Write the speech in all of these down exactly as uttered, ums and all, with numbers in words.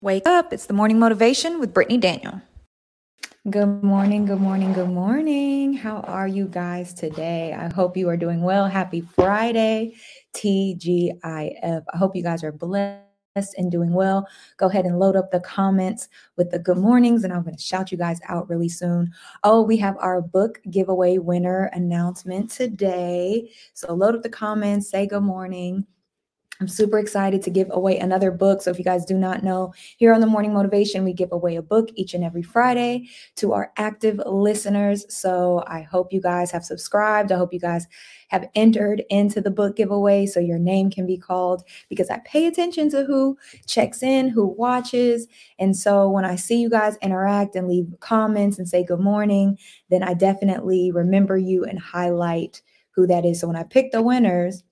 Wake up. It's the morning motivation with Brittany Daniel. Good morning. Good morning. Good morning. How are you guys today? I hope you are doing well. Happy Friday, T G I F. I hope you guys are blessed and doing well. Go ahead and load up the comments with the good mornings, and I'm going to shout you guys out really soon. Oh, we have our book giveaway winner announcement today. So load up the comments, say good morning. I'm super excited to give away another book. So if you guys do not know, here on the Morning Motivation, we give away a book each and every Friday to our active listeners. So I hope you guys have subscribed. I hope you guys have entered into the book giveaway so your name can be called, because I pay attention to who checks in, who watches. And so when I see you guys interact and leave comments and say good morning, then I definitely remember you and highlight who that is. So when I pick the winners,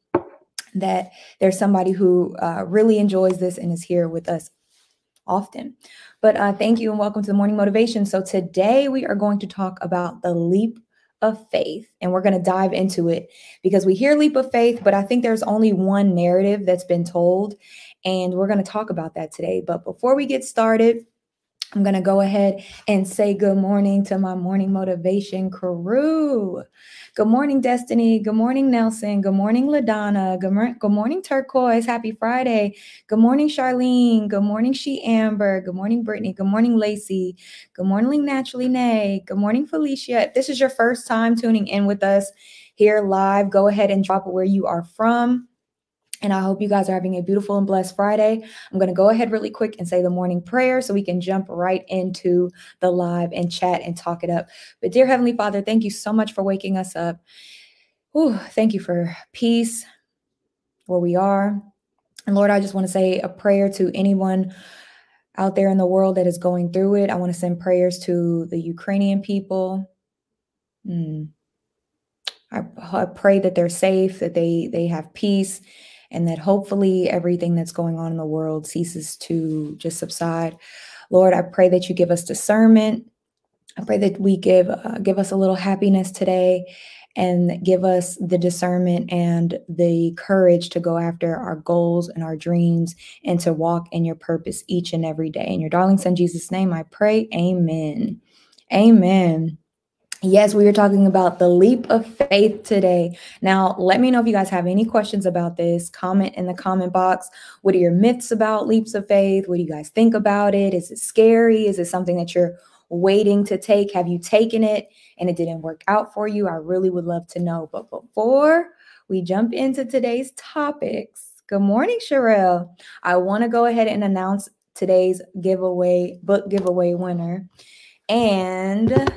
that there's somebody who uh, really enjoys this and is here with us often. But uh, thank you and welcome to the Morning Motivation. So today we are going to talk about the leap of faith, and we're going to dive into it because we hear leap of faith, but I think there's only one narrative that's been told, and we're going to talk about that today. But before we get started, I'm going to go ahead and say good morning to my Morning Motivation crew. Good morning, Destiny. Good morning, Nelson. Good morning, LaDonna. Good, mor- good morning, Turquoise. Happy Friday. Good morning, Charlene. Good morning, She Amber. Good morning, Brittany. Good morning, Lacey. Good morning, Naturally Nay. Good morning, Felicia. If this is your first time tuning in with us here live, go ahead and drop it where you are from. And I hope you guys are having a beautiful and blessed Friday. I'm going to go ahead really quick and say the morning prayer so we can jump right into the live and chat and talk it up. But dear Heavenly Father, thank you so much for waking us up. Ooh, thank you for peace where we are. And Lord, I just want to say a prayer to anyone out there in the world that is going through it. I want to send prayers to the Ukrainian people. Mm. I, I pray that they're safe, that they they have peace, and that hopefully everything that's going on in the world ceases to just subside. Lord, I pray that you give us discernment. I pray that we give uh, give us a little happiness today, and give us the discernment and the courage to go after our goals and our dreams and to walk in your purpose each and every day. In your darling son Jesus' name, I pray. Amen. Amen. Yes, we were talking about the leap of faith today. Now, let me know if you guys have any questions about this. Comment in the comment box. What are your myths about leaps of faith? What do you guys think about it? Is it scary? Is it something that you're waiting to take? Have you taken it and it didn't work out for you? I really would love to know. But before we jump into today's topics, good morning, Sherelle. I want to go ahead and announce today's giveaway, book giveaway winner. And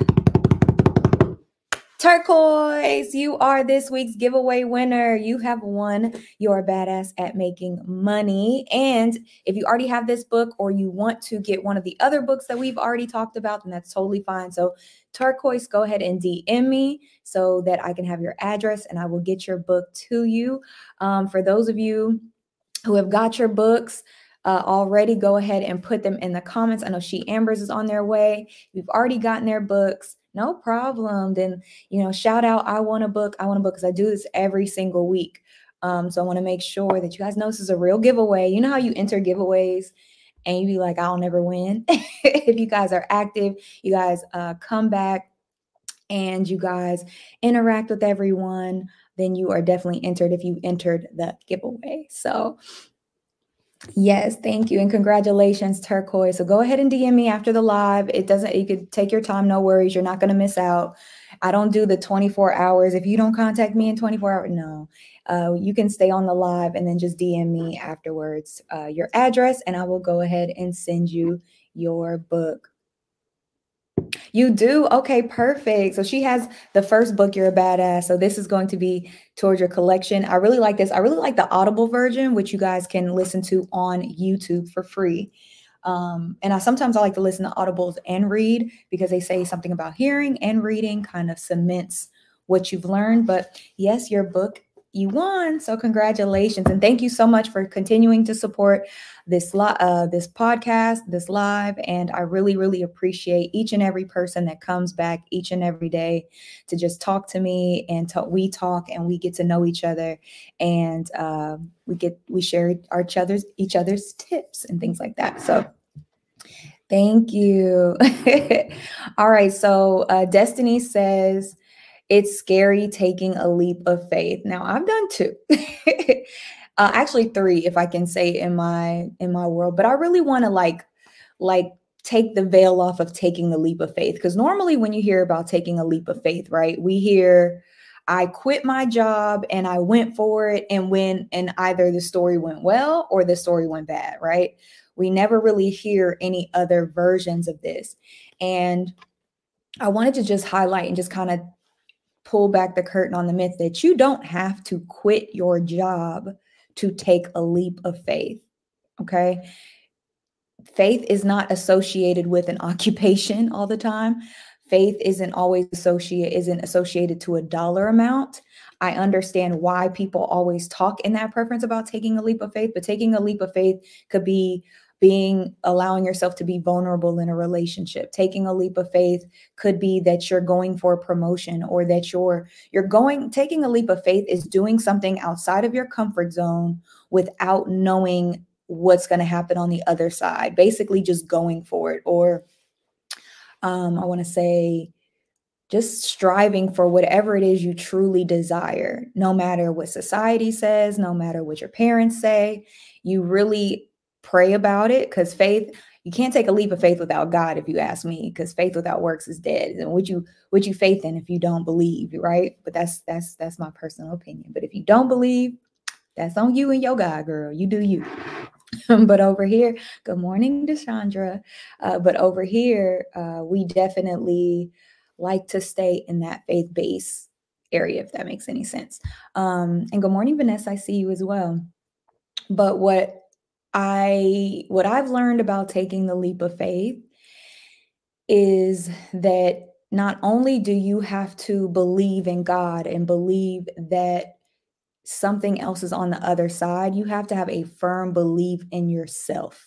Turquoise, you are this week's giveaway winner. You have won You're a Badass at Making Money. And if you already have this book or you want to get one of the other books that we've already talked about, then that's totally fine. So Turquoise, go ahead and D M me so that I can have your address and I will get your book to you. Um, for those of you who have got your books uh, already, go ahead and put them in the comments. I know She Amber's is on their way. If you've already gotten their books, no problem. Then, you know, shout out, I want a book. I want a book, because I do this every single week. Um, so I want to make sure that you guys know this is a real giveaway. You know how you enter giveaways and you be like, I'll never win. If you guys are active, you guys uh, come back and you guys interact with everyone, then you are definitely entered if you entered the giveaway. So yes, thank you. And congratulations, Turquoise. So go ahead and D M me after the live. It doesn't, you could take your time, no worries. You're not going to miss out. I don't do the twenty-four hours. If you don't contact me in twenty-four hours, no. Uh, you can stay on the live and then just D M me afterwards uh, your address, and I will go ahead and send you your book. You do? Okay, perfect. So she has the first book, You're a Badass. So this is going to be towards your collection. I really like this. I really like the Audible version, which you guys can listen to on YouTube for free. Um, and I sometimes I like to listen to Audibles and read, because they say something about hearing and reading kind of cements what you've learned. But yes, your book, you won. So congratulations. And thank you so much for continuing to support this uh, this podcast, this live. And I really, really appreciate each and every person that comes back each and every day to just talk to me, and talk, we talk and we get to know each other, and uh, we get we share our each other's each other's tips and things like that. So Thank you. All right. So uh, Destiny says it's scary taking a leap of faith. Now I've done two, uh, actually three, if I can say in my in my world. But I really want to like like take the veil off of taking the leap of faith, because normally when you hear about taking a leap of faith, right, we hear I quit my job and I went for it, and when and either the story went well or the story went bad, right? We never really hear any other versions of this. And I wanted to just highlight and just kind of pull back the curtain on the myth that you don't have to quit your job to take a leap of faith. Okay. Faith is not associated with an occupation all the time. Faith isn't always associated isn't associated to a dollar amount. I understand why people always talk in that preference about taking a leap of faith, but taking a leap of faith could be being allowing yourself to be vulnerable in a relationship. Taking a leap of faith could be that you're going for a promotion, or that you're you're going taking a leap of faith is doing something outside of your comfort zone without knowing what's going to happen on the other side, basically just going for it. Or um, I want to say just striving for whatever it is you truly desire, no matter what society says, no matter what your parents say. You really pray about it, because faith, you can't take a leap of faith without God, if you ask me, because faith without works is dead. And what you what you faith in if you don't believe, right? But that's that's that's my personal opinion. But if you don't believe, that's on you and your God, girl. You do you. But over here, good morning, Deshandra. Uh, but over here, uh, we definitely like to stay in that faith base area, if that makes any sense. Um, and good morning, Vanessa. I see you as well. But what I what I've learned about taking the leap of faith is that not only do you have to believe in God and believe that something else is on the other side, you have to have a firm belief in yourself.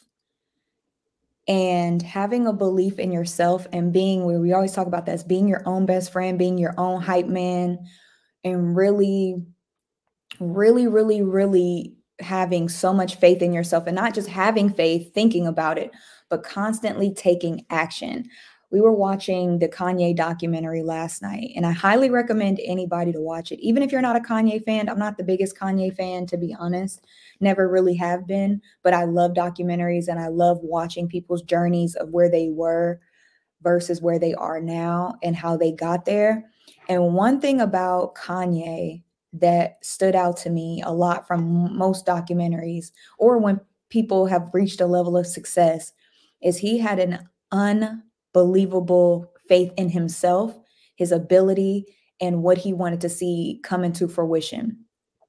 And having a belief in yourself and being, where we always talk about this, being your own best friend, being your own hype man, and really, really, really, really having so much faith in yourself, and not just having faith, thinking about it, but constantly taking action. We were watching the Kanye documentary last night, and I highly recommend anybody to watch it. Even if you're not a Kanye fan, I'm not the biggest Kanye fan, to be honest, never really have been, but I love documentaries and I love watching people's journeys of where they were versus where they are now and how they got there. And one thing about Kanye that stood out to me a lot from most documentaries, or when people have reached a level of success, is he had an unbelievable faith in himself, his ability, and what he wanted to see come into fruition.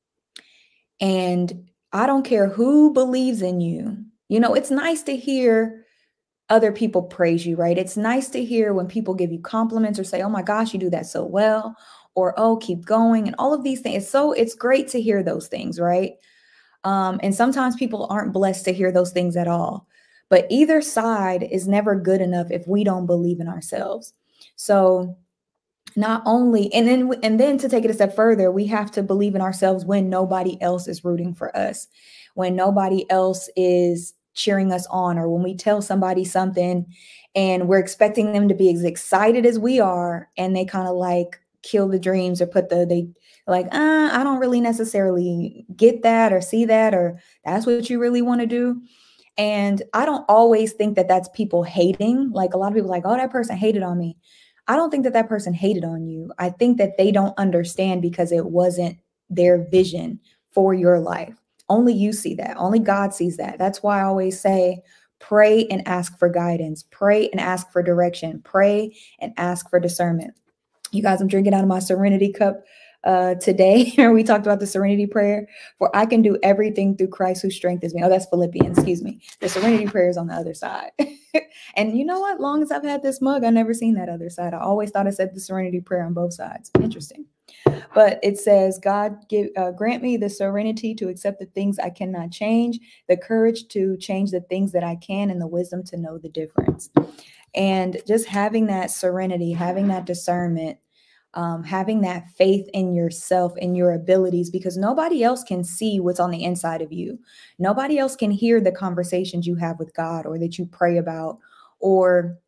And I don't care who believes in you. You know, it's nice to hear other people praise you, right? It's nice to hear when people give you compliments or say, oh my gosh, you do that so well, or oh, keep going, and all of these things. It's so it's great to hear those things, right? Um, and sometimes people aren't blessed to hear those things at all. But either side is never good enough if we don't believe in ourselves. So not only, and then and then to take it a step further, we have to believe in ourselves when nobody else is rooting for us, when nobody else is cheering us on, or when we tell somebody something and we're expecting them to be as excited as we are, and they kind of like kill the dreams, or put the they like, uh, I don't really necessarily get that or see that, or that's what you really want to do. And I don't always think that that's people hating. Like a lot of people are like, oh, that person hated on me. I don't think that that person hated on you. I think that they don't understand because it wasn't their vision for your life. Only you see that. Only God sees that. That's why I always say, pray and ask for guidance. Pray and ask for direction. Pray and ask for discernment. You guys, I'm drinking out of my Serenity cup uh, today. We talked about the Serenity prayer. For I can do everything through Christ who strengthens me. Oh, that's Philippians, excuse me. The Serenity prayer is on the other side. And you know what? Long as I've had this mug, I've never seen that other side. I always thought I said the Serenity prayer on both sides. Interesting. But it says, God, give, uh, grant me the serenity to accept the things I cannot change, the courage to change the things that I can, and the wisdom to know the difference. And just having that serenity, having that discernment, um, having that faith in yourself and your abilities, because nobody else can see what's on the inside of you. Nobody else can hear the conversations you have with God, or that you pray about, or,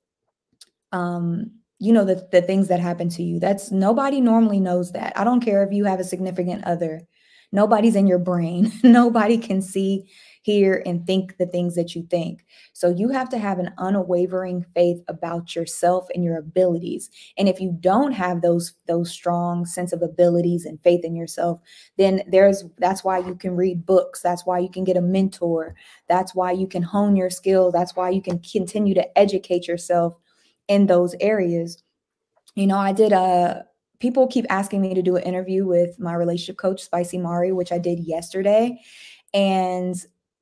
um, you know, the, the things that happen to you. That's nobody normally knows that. I don't care if you have a significant other. Nobody's in your brain. Nobody can see, hear, and think the things that you think. So you have to have an unwavering faith about yourself and your abilities. And if you don't have those those strong sense of abilities and faith in yourself, then there's that's why you can read books. That's why you can get a mentor. That's why you can hone your skills. That's why you can continue to educate yourself in those areas. You know, I did a people keep asking me to do an interview with my relationship coach, Spicy Mari, which I did yesterday. And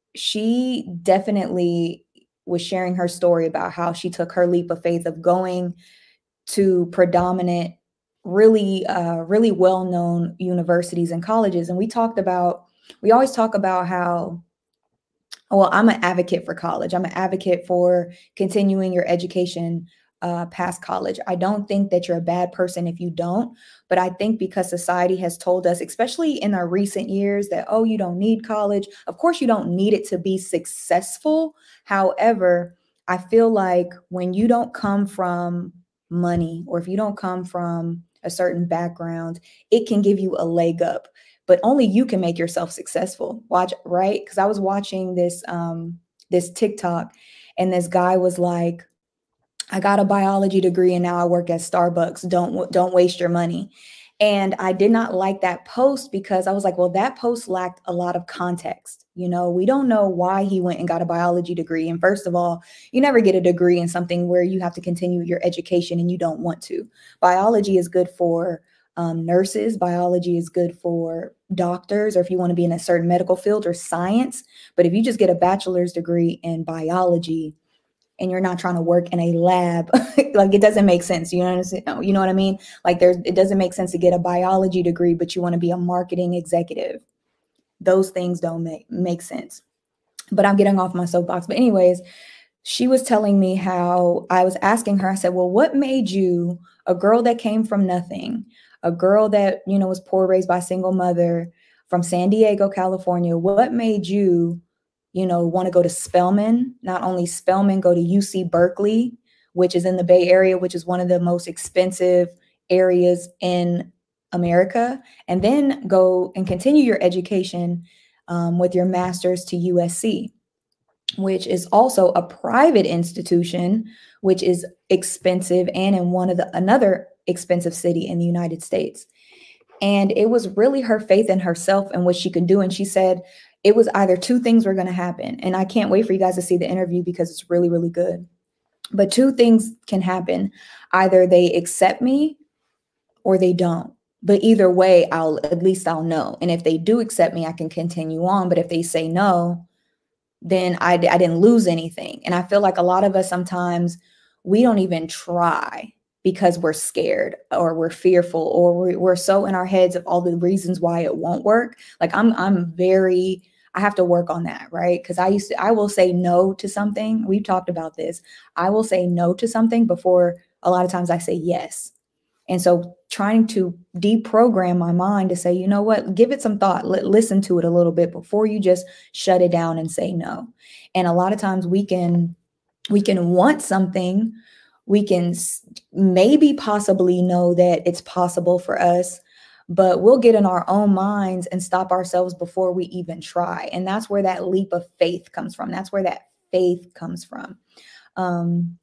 she definitely was sharing her story about how she took her leap of faith of going to predominant, really, uh, really well-known universities and colleges. And we talked about, we always talk about how, well, I'm an advocate for college. I'm an advocate for continuing your education uh, past college. I don't think that you're a bad person if you don't, but I think because society has told us, especially in our recent years, that, oh, you don't need college. Of course, you don't need it to be successful. However, I feel like when you don't come from money, or if you don't come from a certain background, it can give you a leg up. But only you can make yourself successful. Watch, right? Because I was watching this um, this TikTok, and this guy was like, I got a biology degree and now I work at Starbucks. Don't don't waste your money. And I did not like that post because I was like, well, that post lacked a lot of context. You know, we don't know why he went and got a biology degree. And first of all, you never get a degree in something where you have to continue your education and you don't want to. Biology is good for um, nurses. Biology is good for doctors, or if you want to be in a certain medical field or science. But if you just get a bachelor's degree in biology and you're not trying to work in a lab, like it doesn't make sense. You know, you know what I mean? Like there's, it doesn't make sense to get a biology degree, but you want to be a marketing executive. Those things don't make, make sense. But I'm getting off my soapbox. But anyways, she was telling me how I was asking her, I said, well, what made you, a girl that came from nothing, a girl that, you know, was poor, raised by a single mother from San Diego, California, what made you, you know, want to go to Spelman? Not only Spelman, go to U C Berkeley, which is in the Bay Area, which is one of the most expensive areas in America, and then go and continue your education um, with your master's to U S C, which is also a private institution, which is expensive and in one of the another expensive city in the United States. And it was really her faith in herself and what she could do. And she said it was either two things were going to happen. And I can't wait for you guys to see the interview because it's really, really good. But two things can happen. Either they accept me or they don't. But either way, I'll at least I'll know. And if they do accept me, I can continue on. But if they say no, then I, I didn't lose anything. And I feel like a lot of us sometimes we don't even try because we're scared or we're fearful or we're, we're so in our heads of all the reasons why it won't work. Like I'm, I'm very, I have to work on that, right? Because I used to, I will say no to something. We've talked about this. I will say no to something before a lot of times I say yes. And so trying to deprogram my mind to say, you know what, give it some thought, L- listen to it a little bit before you just shut it down and say no. And a lot of times we can, we can want something. We can maybe possibly know that it's possible for us, but we'll get in our own minds and stop ourselves before we even try. And that's where that leap of faith comes from. That's where that faith comes from. Um,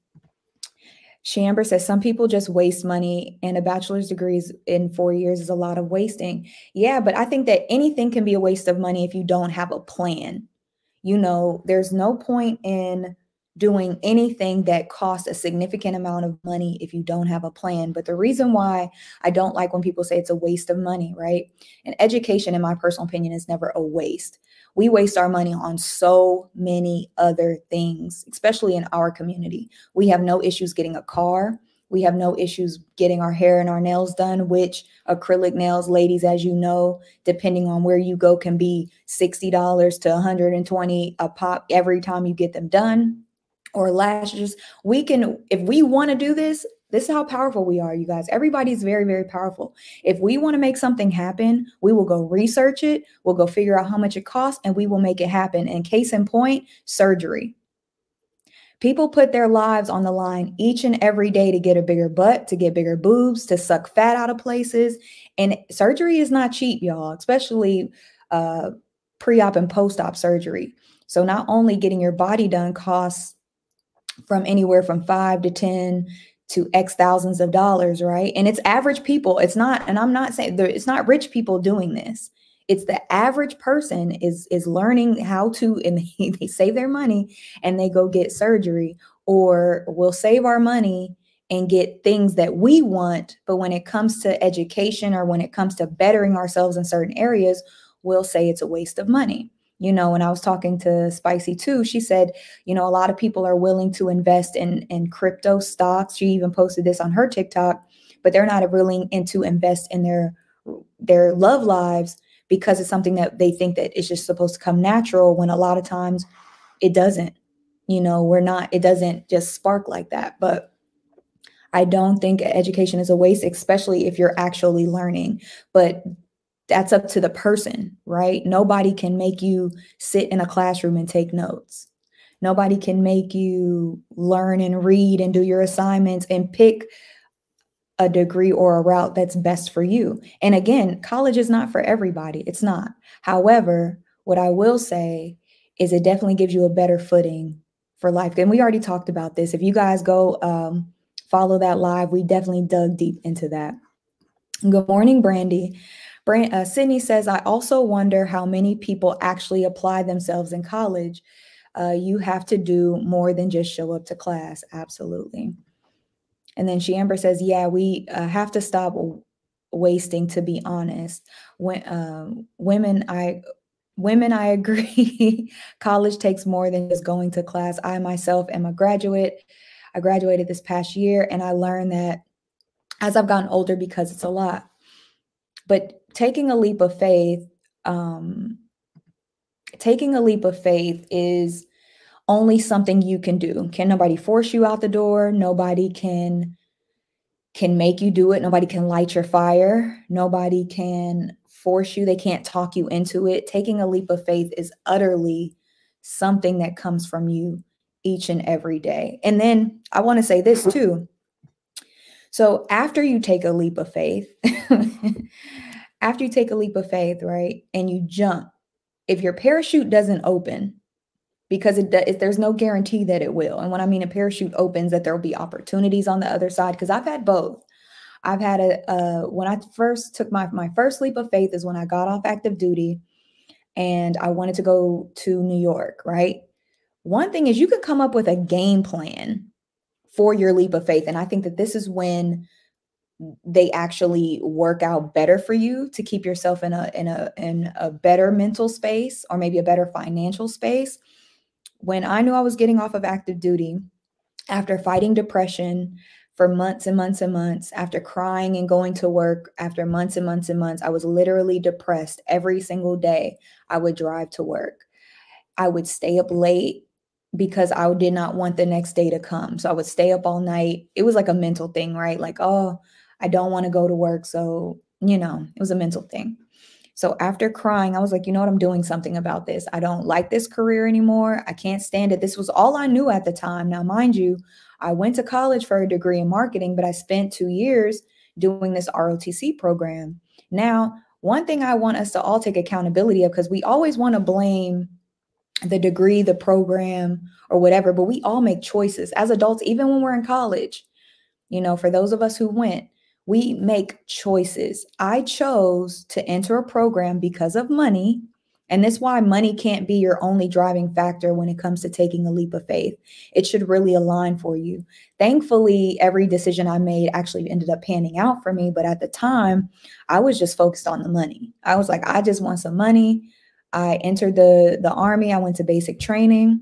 Shamber says some people just waste money, and a bachelor's degree in four years is a lot of wasting. Yeah, but I think that anything can be a waste of money if you don't have a plan. You know, there's no point in doing anything that costs a significant amount of money if you don't have a plan. But the reason why I don't like when people say it's a waste of money, right? And education, in my personal opinion, is never a waste. We waste our money on so many other things, especially in our community. We have no issues getting a car. We have no issues getting our hair and our nails done, which acrylic nails, ladies, as you know, depending on where you go, can be sixty dollars to one hundred twenty dollars a pop every time you get them done. Or lashes. We can, if we want to do this, this is how powerful we are, you guys. Everybody's very, very powerful. If we want to make something happen, we will go research it. We'll go figure out how much it costs and we will make it happen. And case in point, surgery. People put their lives on the line each and every day to get a bigger butt, to get bigger boobs, to suck fat out of places. And surgery is not cheap, y'all, especially uh, pre-op and post-op surgery. So not only getting your body done costs from anywhere from five to ten to X thousands of dollars, right? And it's average people. It's not, and I'm not saying there, it's not rich people doing this. It's the average person is is learning how to, and they, they save their money and they go get surgery, or we'll save our money and get things that we want. But when it comes to education, or when it comes to bettering ourselves in certain areas, we'll say it's a waste of money. You know, when I was talking to Spicy too, she said, you know, a lot of people are willing to invest in, in crypto stocks. She even posted this on her TikTok, but they're not willing to invest in their, their love lives, because it's something that they think that it's just supposed to come natural, when a lot of times it doesn't. You know, we're not, it doesn't just spark like that. But I don't think education is a waste, especially if you're actually learning. But that's up to the person, right? Nobody can make you sit in a classroom and take notes. Nobody can make you learn and read and do your assignments and pick a degree or a route that's best for you. And again, college is not for everybody. It's not. However, what I will say is it definitely gives you a better footing for life. And we already talked about this. If you guys go um, follow that live, we definitely dug deep into that. Good morning, Brandy. Brand, uh, Sydney says, I also wonder how many people actually apply themselves in college. Uh, you have to do more than just show up to class. Absolutely. And then she Amber says, yeah, we uh, have to stop wasting, to be honest. When um, women, I women, I agree. College takes more than just going to class. I myself am a graduate. I graduated this past year, and I learned that as I've gotten older, because it's a lot. But taking a leap of faith, um, taking a leap of faith is only something you can do. Can nobody force you out the door? Nobody can can make you do it. Nobody can light your fire. Nobody can force you. They can't talk you into it. Taking a leap of faith is utterly something that comes from you each and every day. And then I want to say this too. So after you take a leap of faith, after you take a leap of faith, right, and you jump, if your parachute doesn't open, because it, it there's no guarantee that it will. And when I mean a parachute opens, that there will be opportunities on the other side, because I've had both. I've had a, uh, when I first took my, my first leap of faith is when I got off active duty and I wanted to go to New York, right? One thing is you can come up with a game plan for your leap of faith. And I think that this is when they actually work out better for you, to keep yourself in a, in a, in a better mental space, or maybe a better financial space. When I knew I was getting off of active duty, after fighting depression for months and months and months, after crying and going to work, after months and months and months, I was literally depressed every single day. I would drive to work. I would stay up late because I did not want the next day to come. So I would stay up all night. It was like a mental thing, right? Like, oh, I don't want to go to work. So, you know, it was a mental thing. So after crying, I was like, you know what? I'm doing something about this. I don't like this career anymore. I can't stand it. This was all I knew at the time. Now, mind you, I went to college for a degree in marketing, but I spent two years doing this R O T C program. Now, one thing I want us to all take accountability of, because we always want to blame the degree, the program, or whatever, but we all make choices as adults, even when we're in college. You know, for those of us who went, we make choices. I chose to enter a program because of money. And that's why money can't be your only driving factor when it comes to taking a leap of faith. It should really align for you. Thankfully, every decision I made actually ended up panning out for me. But at the time, I was just focused on the money. I was like, I just want some money. I entered the, the Army. I went to basic training.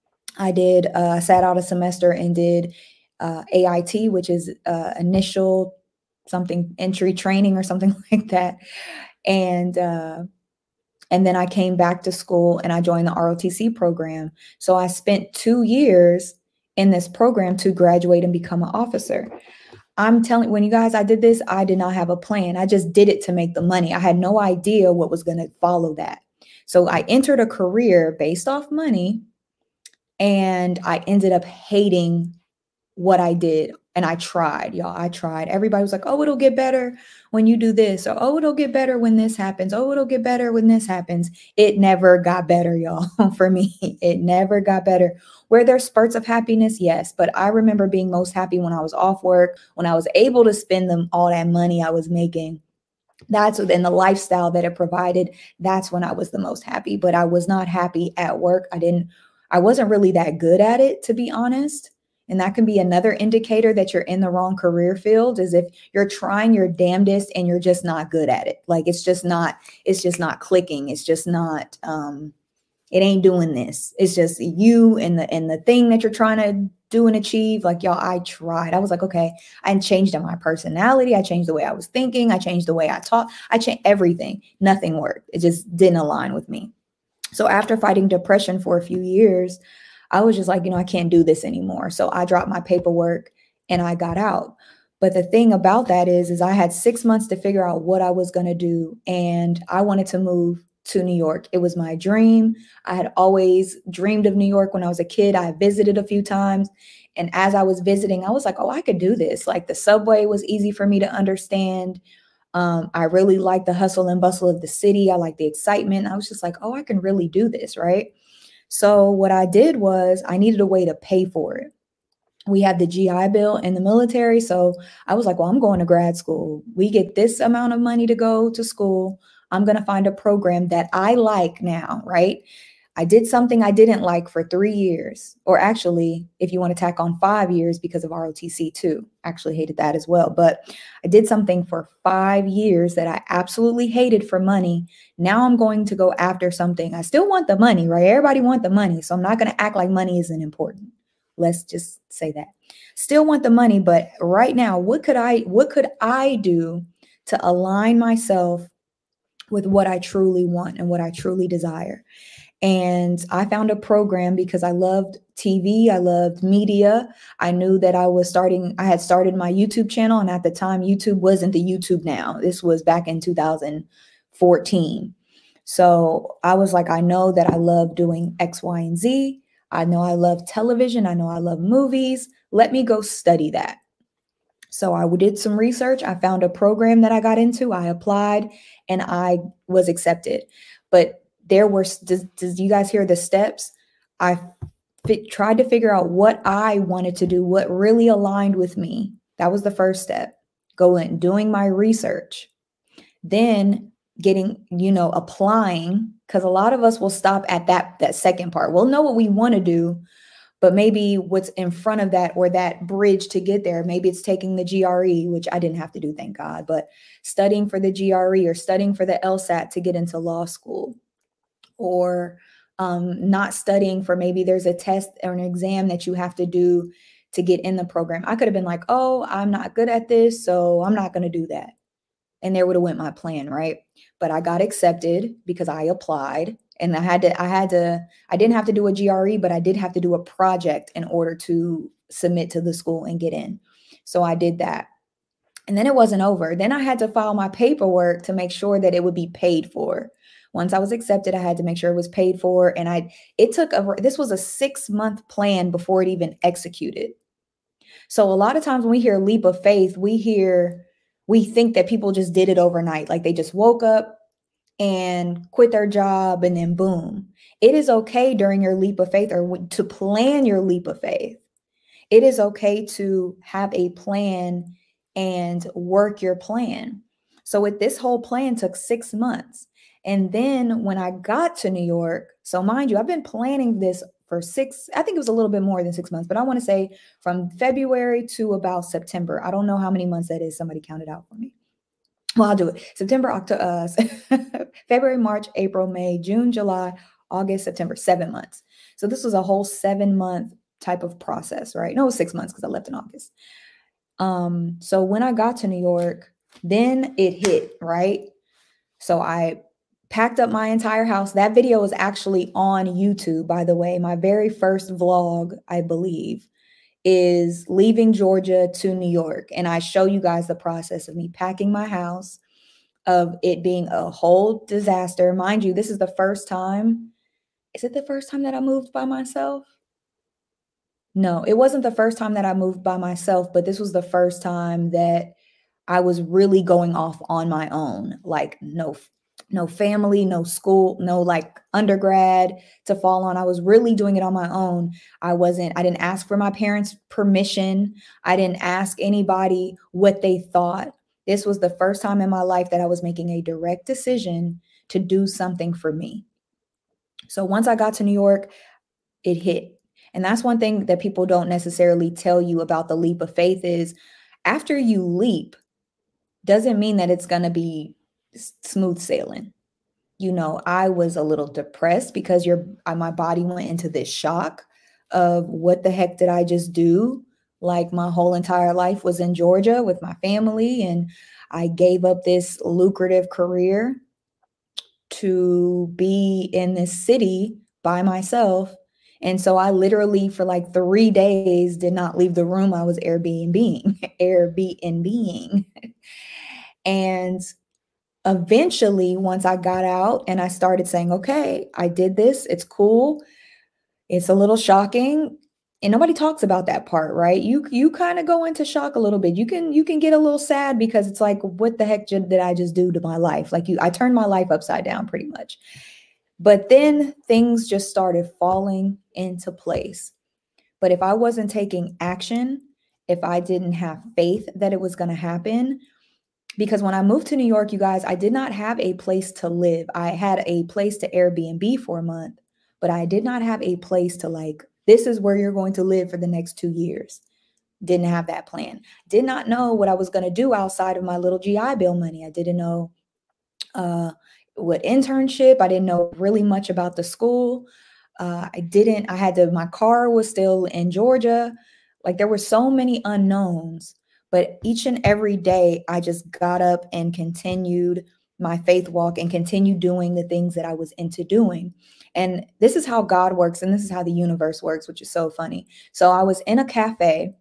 I did, uh, sat out a semester and did uh, A I T, which is uh, initial something entry training or something like that. And, uh, and then I came back to school and I joined the R O T C program. So I spent two years in this program to graduate and become an officer. I'm telling, when you guys, I did this, I did not have a plan. I just did it to make the money. I had no idea what was going to follow that. So I entered a career based off money, And I ended up hating what I did. And I tried, y'all. I tried. Everybody was like, oh, it'll get better when you do this. Or, oh, it'll get better when this happens. Oh, it'll get better when this happens. It never got better, y'all. For me, it never got better. Were there spurts of happiness? Yes. But I remember being most happy when I was off work, when I was able to spend them all that money I was making. That's within the lifestyle that it provided. That's when I was the most happy. But I was not happy at work. I didn't, I wasn't really that good at it, to be honest. And that can be another indicator that you're in the wrong career field, is if you're trying your damnedest and you're just not good at it. Like it's just not, it's just not clicking. It's just not, um, it ain't doing this. It's just you and the, and the thing that you're trying to do and achieve. Like, y'all, I tried. I was like, okay, I changed my personality. I changed the way I was thinking. I changed the way I taught. I changed everything. Nothing worked. It just didn't align with me. So after fighting depression for a few years, I was just like, you know, I can't do this anymore. So I dropped my paperwork and I got out. But the thing about that is, is I had six months to figure out what I was going to do. And I wanted to move to New York. It was my dream. I had always dreamed of New York when I was a kid. I visited a few times. And as I was visiting, I was like, oh, I could do this. Like the subway was easy for me to understand. Um, I really liked the hustle and bustle of the city. I liked the excitement. I was just like, oh, I can really do this, right? So what I did was I needed a way to pay for it. We had the G I Bill in the military. So I was like, well, I'm going to grad school. We get this amount of money to go to school. I'm going to find a program that I like now, right? I did something I didn't like for three years, or actually, if you want to tack on five years because of R O T C too, actually hated that as well. But I did something for five years that I absolutely hated for money. Now I'm going to go after something. I still want the money, right? Everybody want the money. So I'm not going to act like money isn't important. Let's just say that. Still want the money, but right now, what could I, what could I do to align myself with what I truly want and what I truly desire? And I found a program because I loved T V. I loved media. I knew that I was starting, I had started my YouTube channel. And at the time, YouTube wasn't the YouTube now. This was back in two thousand fourteen. So I was like, I know that I love doing X, Y, and Z. I know I love television. I know I love movies. Let me go study that. So I did some research. I found a program that I got into. I applied and I was accepted. But there were, does, does you guys hear the steps? I fi- tried to figure out what I wanted to do, what really aligned with me. That was the first step. Going, doing my research. Then getting, you know, applying, because a lot of us will stop at that, that second part. We'll know what we want to do, but maybe what's in front of that, or that bridge to get there, maybe it's taking the G R E, which I didn't have to do, thank God, but studying for the G R E or studying for the LSAT to get into law school, or um, not studying for, maybe there's a test or an exam that you have to do to get in the program. I could have been like, oh, I'm not good at this, so I'm not going to do that. And there would have went my plan, right? But I got accepted because I applied, and I had to, I had to, I didn't have to do a G R E, but I did have to do a project in order to submit to the school and get in. So I did that. And then it wasn't over. Then I had to file my paperwork to make sure that it would be paid for. Once I was accepted, I had to make sure it was paid for. And I, it took a, this was a six month plan before it even executed. So a lot of times when we hear leap of faith, we hear, we think that people just did it overnight. Like they just woke up and quit their job and then boom. It is okay during your leap of faith, or to plan your leap of faith. It is okay to have a plan and work your plan. So with this whole plan took six months. And then when I got to New York, so mind you, I've been planning this for six, I think it was a little bit more than six months, but I want to say from February to about September. I don't know how many months that is. Somebody counted out for me. Well, I'll do it. September, October, uh, February, March, April, May, June, July, August, September, seven months. So this was a whole seven month type of process, right? No, it was six months because I left in August. Um, so when I got to New York, then it hit, right? So I packed up my entire house. That video is actually on YouTube, by the way. My very first vlog, I believe, is leaving Georgia to New York. And I show you guys the process of me packing my house, of it being a whole disaster. Mind you, this is the first time. Is it the first time that I moved by myself? No, it wasn't the first time that I moved by myself, but this was the first time that I was really going off on my own. Like no no family, no school, no like undergrad to fall on. I was really doing it on my own. I wasn't I didn't ask for my parents' permission. I didn't ask anybody what they thought. This was the first time in my life that I was making a direct decision to do something for me. So once I got to New York, it hit. And that's one thing that people don't necessarily tell you about the leap of faith is after you leap, doesn't mean that it's going to be smooth sailing. You know, I was a little depressed because your my body went into this shock of what the heck did I just do? Like my whole entire life was in Georgia with my family, and I gave up this lucrative career to be in this city by myself. And so I literally for like three days did not leave the room. I was Airbnb-ing, Airbnb-ing. And eventually, once I got out and I started saying, okay, I did this, it's cool. It's a little shocking. And nobody talks about that part, right? You you kind of go into shock a little bit. You can you can get a little sad because it's like, what the heck did I just do to my life? Like you, I turned my life upside down pretty much. But then things just started falling into place. But if I wasn't taking action, if I didn't have faith that it was going to happen, because when I moved to New York, you guys, I did not have a place to live. I had a place to Airbnb for a month, but I did not have a place to like, this is where you're going to live for the next two years. Didn't have that plan. Did not know what I was going to do outside of my little G I Bill money. I didn't know uh, what internship. I didn't know really much about the school. Uh, I didn't, I had to, my car was still in Georgia. Like there were so many unknowns, but each and every day I just got up and continued my faith walk and continued doing the things that I was into doing. And this is how God works. And this is how the universe works, which is so funny. So I was in a cafe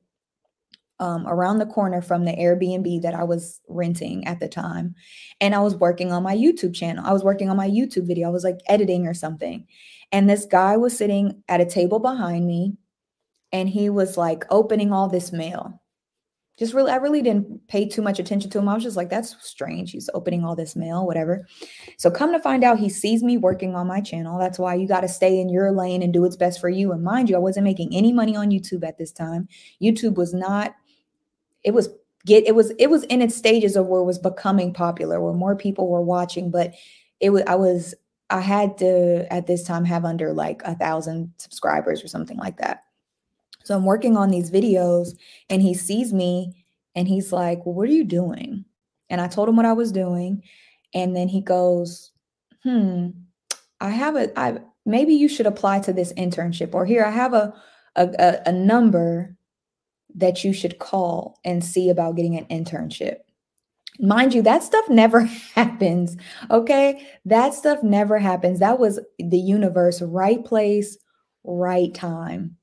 Um, around the corner from the Airbnb that I was renting at the time. And I was working on my YouTube channel. I was working on my YouTube video. I was like editing or something. And this guy was sitting at a table behind me and he was like opening all this mail. Just really, I really didn't pay too much attention to him. I was just like, that's strange. He's opening all this mail, whatever. So come to find out, he sees me working on my channel. That's why you got to stay in your lane and do what's best for you. And mind you, I wasn't making any money on YouTube at this time. YouTube was not It was get it was it was in its stages of where it was becoming popular, where more people were watching, but it was I was I had to at this time have under like a thousand subscribers or something like that. So I'm working on these videos and he sees me and he's like, well, what are you doing? And I told him what I was doing. And then he goes, hmm, I have a I maybe you should apply to this internship, or here I have a a, a, a number that you should call and see about getting an internship. Mind you, that stuff never happens. Okay. That stuff never happens. That was the universe, right place, right time.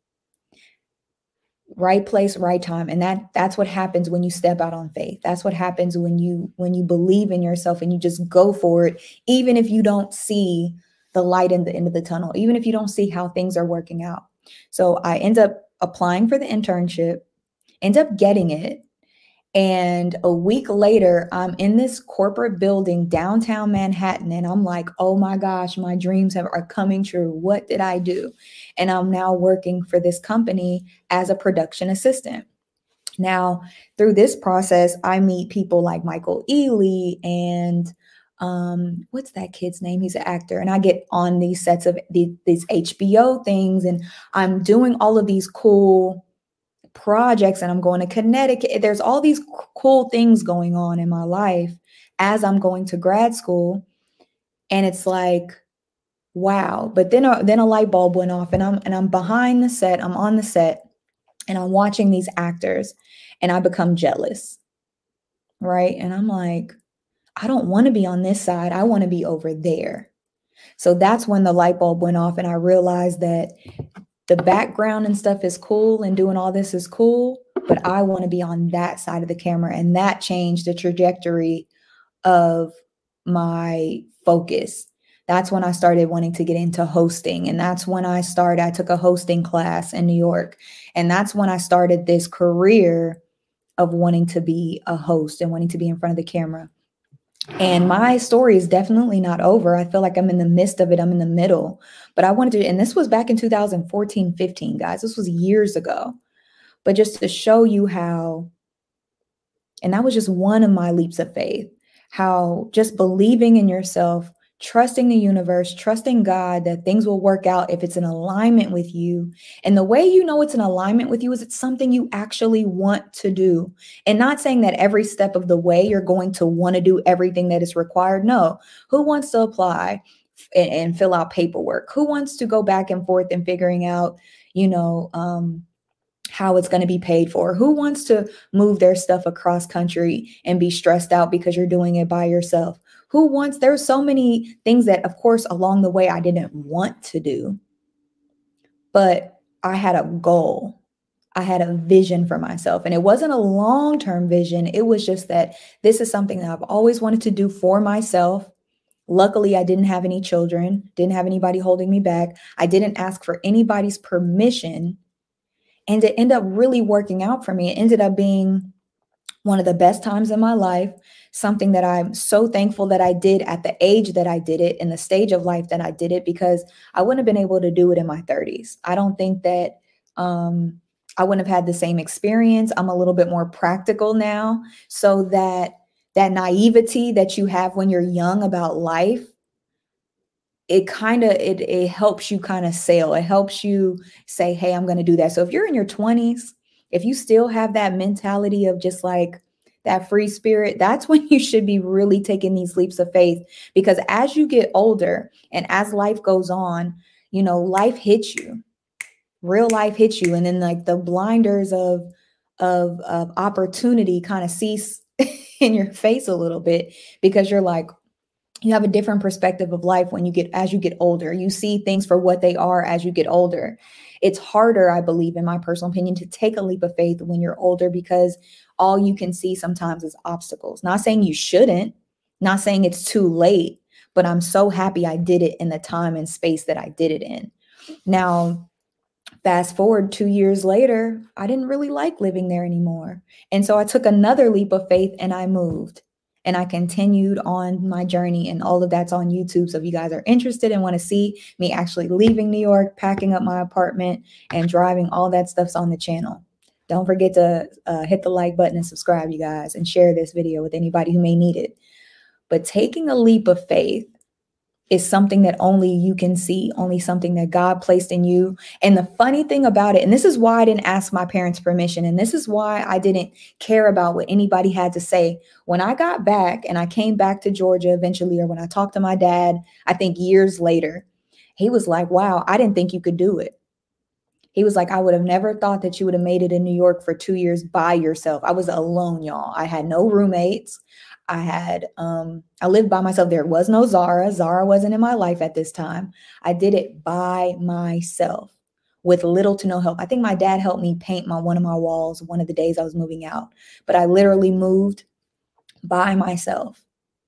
Right place, right time. And that that's what happens when you step out on faith. That's what happens when you when you believe in yourself and you just go for it, even if you don't see the light in the end of the tunnel, even if you don't see how things are working out. So I end up applying for the internship, end up getting it. And a week later, I'm in this corporate building downtown Manhattan. And I'm like, oh my gosh, my dreams have, are coming true. What did I do? And I'm now working for this company as a production assistant. Now, through this process, I meet people like Michael Ealy and um, what's that kid's name? He's an actor. And I get on these sets of the, these H B O things. And I'm doing all of these cool projects and I'm going to Connecticut. There's all these cool things going on in my life as I'm going to grad school. And it's like, wow. But then, a, then a light bulb went off and I'm, and I'm behind the set. I'm on the set and I'm watching these actors and I become jealous. Right. And I'm like, I don't want to be on this side. I want to be over there. So that's when the light bulb went off and I realized that the background and stuff is cool and doing all this is cool, but I want to be on that side of the camera. And that changed the trajectory of my focus. That's when I started wanting to get into hosting. And that's when I started, I took a hosting class in New York. And that's when I started this career of wanting to be a host and wanting to be in front of the camera. And my story is definitely not over. I feel like I'm in the midst of it. I'm in the middle. But I wanted to, and this was back in two thousand fourteen, fifteen, guys. This was years ago. But just to show you how, and that was just one of my leaps of faith, how just believing in yourself, trusting the universe, trusting God that things will work out if it's in alignment with you. And the way you know it's in alignment with you is it's something you actually want to do. And not saying that every step of the way you're going to want to do everything that is required. No. Who wants to apply and, and fill out paperwork? Who wants to go back and forth and figuring out, you know, um, how it's going to be paid for? Who wants to move their stuff across country and be stressed out because you're doing it by yourself? Who wants, there's so many things that, of course, along the way, I didn't want to do, but I had a goal. I had a vision for myself, and it wasn't a long-term vision. It was just that this is something that I've always wanted to do for myself. Luckily, I didn't have any children, didn't have anybody holding me back. I didn't ask for anybody's permission. And it ended up really working out for me. It ended up being one of the best times in my life, something that I'm so thankful that I did at the age that I did it, in the stage of life that I did it, because I wouldn't have been able to do it in my thirties. I don't think that um, I wouldn't have had the same experience. I'm a little bit more practical now, so that that naivety that you have when you're young about life, it kind of, it, it helps you kind of sail. It helps you say, hey, I'm going to do that. So if you're in your twenties, if you still have that mentality of just like that free spirit, that's when you should be really taking these leaps of faith. Because as you get older and as life goes on, you know, life hits you, real life hits you. And then like the blinders of, of, of opportunity kind of cease in your face a little bit, because you're like, you have a different perspective of life when you get, as you get older. You see things for what they are as you get older. It's harder, I believe, in my personal opinion, to take a leap of faith when you're older, because all you can see sometimes is obstacles. Not saying you shouldn't, not saying it's too late, but I'm so happy I did it in the time and space that I did it in. Now, fast forward two years later, I didn't really like living there anymore. And so I took another leap of faith and I moved. And I continued on my journey, and all of that's on YouTube. So if you guys are interested and want to see me actually leaving New York, packing up my apartment and driving, all that stuff's on the channel. Don't forget to uh, hit the like button and subscribe, you guys, and share this video with anybody who may need it. But taking a leap of faith is something that only you can see, only something that God placed in you. And the funny thing about it, and this is why I didn't ask my parents' permission, and this is why I didn't care about what anybody had to say. When I got back and I came back to Georgia eventually, or when I talked to my dad, I think years later, he was like, wow, I didn't think you could do it. He was like, I would have never thought that you would have made it in New York for two years by yourself. I was alone, y'all. I had no roommates. I had, um, I lived by myself. There was no Zara. Zara wasn't in my life at this time. I did it by myself with little to no help. I think my dad helped me paint my, one of my walls one of the days I was moving out, but I literally moved by myself.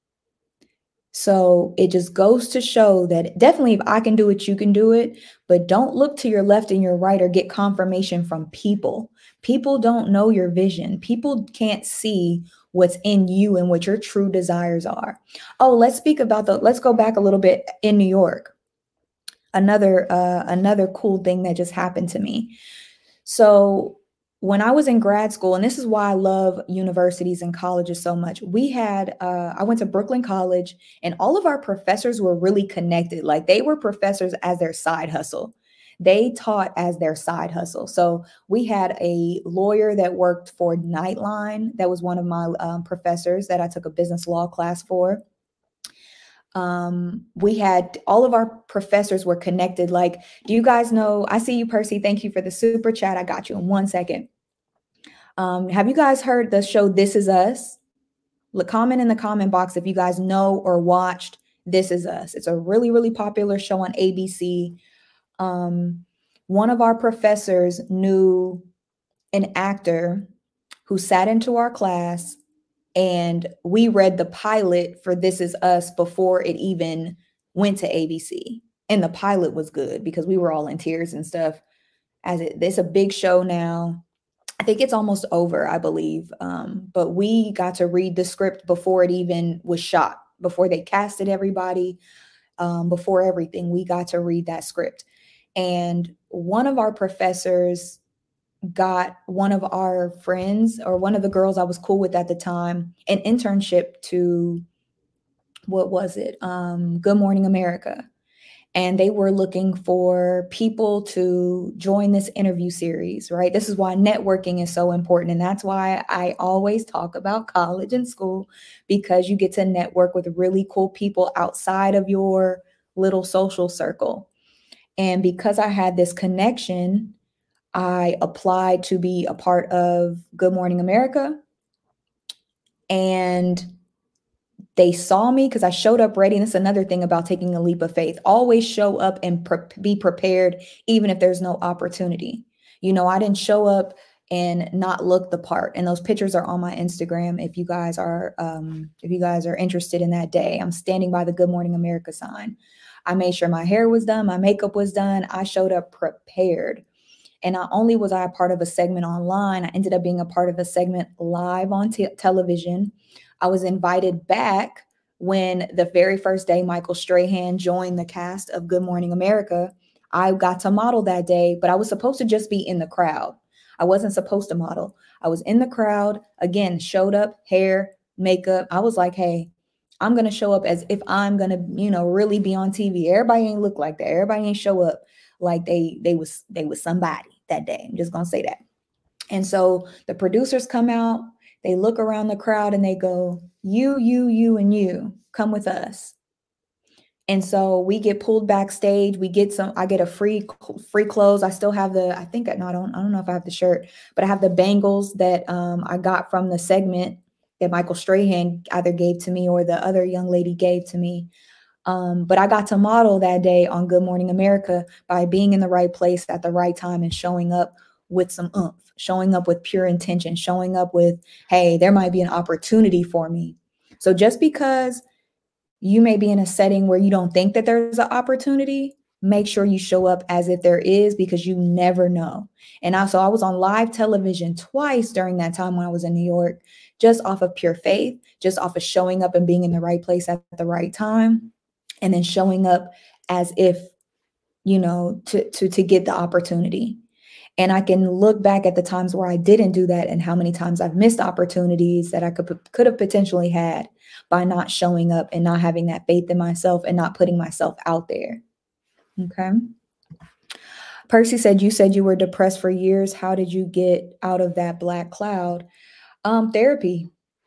So it just goes to show that definitely if I can do it, you can do it, but don't look to your left and your right or get confirmation from people. People don't know your vision. People can't see what's in you and what your true desires are. Oh, let's speak about the, let's go back a little bit in New York. Another, uh, another cool thing that just happened to me. So when I was in grad school, and this is why I love universities and colleges so much, we had, uh, I went to Brooklyn College, and all of our professors were really connected. Like they were professors as their side hustle. They taught as their side hustle. So we had a lawyer that worked for Nightline. That was one of my um, professors that I took a business law class for. Um, we had all of our professors were connected. Like, do you guys know, I see you, Percy. Thank you for the super chat. I got you in one second. Um, have you guys heard the show This Is Us? Look, comment in the comment box if you guys know or watched This Is Us. It's a really, really popular show on A B C. Um, one of our professors knew an actor who sat into our class, and we read the pilot for This Is Us before it even went to A B C. And the pilot was good because we were all in tears and stuff. As it, it's a big show now. I think it's almost over, I believe. Um, but we got to read the script before it even was shot, before they casted everybody, um, before everything. We got to read that script. And one of our professors got one of our friends, or one of the girls I was cool with at the time, an internship to, what was it? Um, Good Morning America. And they were looking for people to join this interview series, right? This is why networking is so important. And that's why I always talk about college and school, because you get to network with really cool people outside of your little social circle. And because I had this connection, I applied to be a part of Good Morning America. And they saw me because I showed up ready. And that's another thing about taking a leap of faith. Always show up and pre- be prepared, even if there's no opportunity. You know, I didn't show up and not look the part. And those pictures are on my Instagram. If you guys are, um, if you guys are interested in that day, I'm standing by the Good Morning America sign. I made sure my hair was done. My makeup was done. I showed up prepared. And not only was I a part of a segment online, I ended up being a part of a segment live on t- television. I was invited back when the very first day Michael Strahan joined the cast of Good Morning America. I got to model that day, but I was supposed to just be in the crowd. I wasn't supposed to model. I was in the crowd, again, showed up, hair, makeup. I was like, hey, I'm going to show up as if I'm going to, you know, really be on T V. Everybody ain't look like that. Everybody ain't show up like they they was they was somebody that day. I'm just going to say that. And so the producers come out, they look around the crowd and they go, you, you, you, and you, come with us. And so we get pulled backstage. We get some, I get a free, free clothes. I still have the, I think, no, I don't, I don't know if I have the shirt, but I have the bangles that um, I got from the segment that Michael Strahan either gave to me or the other young lady gave to me. Um, but I got to model that day on Good Morning America by being in the right place at the right time and showing up with some oomph, showing up with pure intention, showing up with, hey, there might be an opportunity for me. So just because you may be in a setting where you don't think that there's an opportunity, make sure you show up as if there is, because you never know. And also, I was on live television twice during that time when I was in New York, just off of pure faith, just off of showing up and being in the right place at the right time. And then showing up as if, you know, to, to, to get the opportunity. And I can look back at the times where I didn't do that and how many times I've missed opportunities that I could, could have potentially had by not showing up and not having that faith in myself and not putting myself out there. Okay. Percy said, you said you were depressed for years. How did you get out of that black cloud? Um, therapy.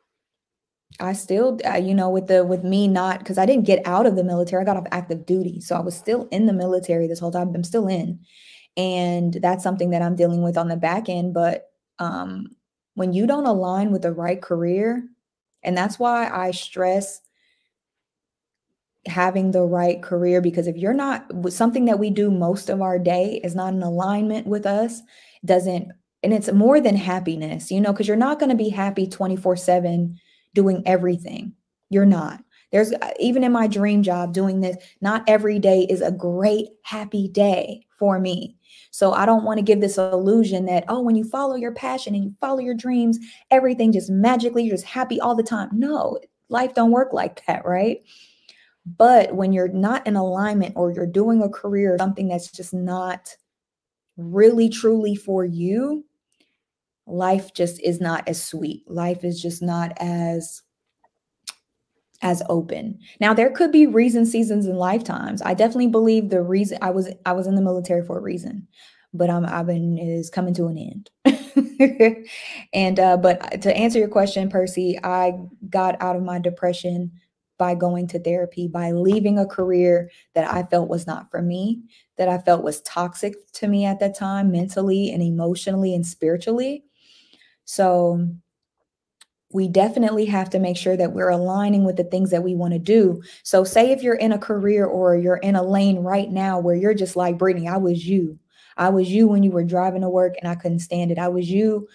I still, uh, you know, with the with me not, because I didn't get out of the military, I got off active duty. So I was still in the military this whole time. I'm still in. And that's something that I'm dealing with on the back end. But um, when you don't align with the right career, and that's why I stress having the right career, because if you're not, with something that we do most of our day is not in alignment with us, doesn't, and it's more than happiness, you know, because you're not going to be happy twenty-four seven doing everything. You're not. There's, even in my dream job doing this, not every day is a great, happy day for me. So I don't want to give this illusion that, oh, when you follow your passion and you follow your dreams, everything just magically, you're just happy all the time. No, life don't work like that, right? But when you're not in alignment, or you're doing a career, something that's just not really, truly for you, life just is not as sweet. Life is just not as as open. Now, there could be reasons, seasons, and lifetimes. I definitely believe the reason I was I was in the military for a reason, but I'm I've been it is coming to an end. And uh, but to answer your question, Percy, I got out of my depression by going to therapy, by leaving a career that I felt was not for me, that I felt was toxic to me at that time, mentally and emotionally and spiritually. So we definitely have to make sure that we're aligning with the things that we want to do. So say if you're in a career or you're in a lane right now where you're just like, Brittany, I was you. I was you when you were driving to work and I couldn't stand it. I was you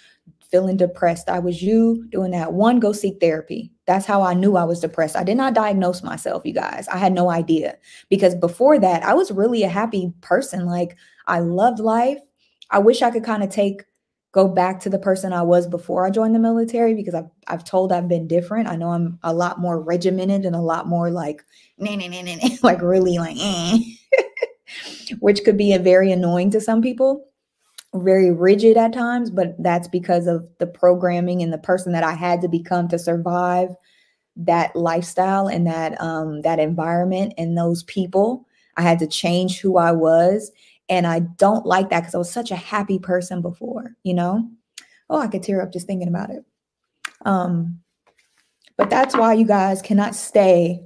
feeling depressed. I was you doing that. One, go seek therapy. That's how I knew I was depressed. I did not diagnose myself, you guys. I had no idea, because before that, I was really a happy person. Like, I loved life. I wish I could kind of take, go back to the person I was before I joined the military, because I've, I've told I've been different. I know I'm a lot more regimented and a lot more like, nah, nah, nah, nah, nah, like really like, eh. Which could be a very annoying to some people, very rigid at times, but that's because of the programming and the person that I had to become to survive that lifestyle and that um, that environment and those people. I had to change who I was. And I don't like that, because I was such a happy person before, you know? Oh, I could tear up just thinking about it. Um, but that's why you guys cannot stay.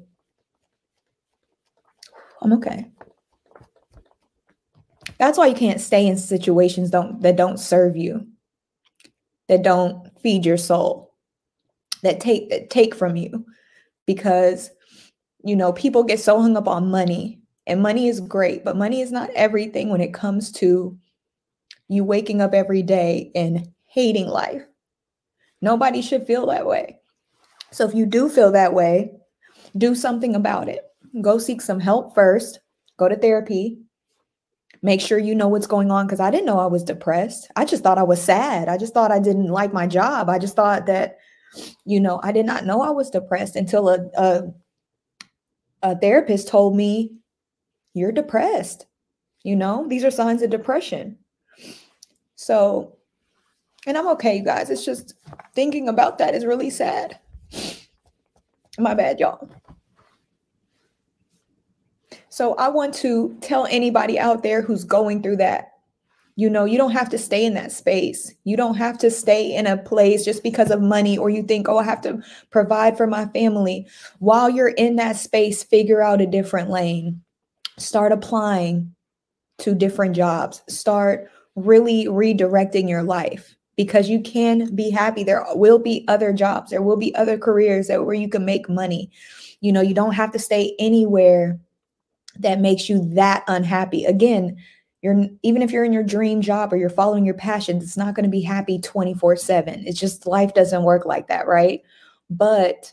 I'm okay. That's why you can't stay in situations don't that don't serve you, that don't feed your soul, that take that take from you. Because, you know, people get so hung up on money, and money is great, but money is not everything when it comes to you waking up every day and hating life. Nobody should feel that way. So if you do feel that way, do something about it. Go seek some help first. Go to therapy. Make sure you know what's going on, because I didn't know I was depressed. I just thought I was sad. I just thought I didn't like my job. I just thought that, you know, I did not know I was depressed until a, a, a therapist told me, you're depressed. You know, these are signs of depression. So, and I'm okay, you guys. It's just thinking about that is really sad. My bad, y'all. So I want to tell anybody out there who's going through that, you know, you don't have to stay in that space. You don't have to stay in a place just because of money, or you think, oh, I have to provide for my family. While you're in that space, figure out a different lane. Start applying to different jobs. Start really redirecting your life, because you can be happy. There will be other jobs. There will be other careers that where you can make money. You know, you don't have to stay anywhere that makes you that unhappy. Again, you're even if you're in your dream job or you're following your passions, it's not going to be happy twenty-four seven. It's just life doesn't work like that, right? But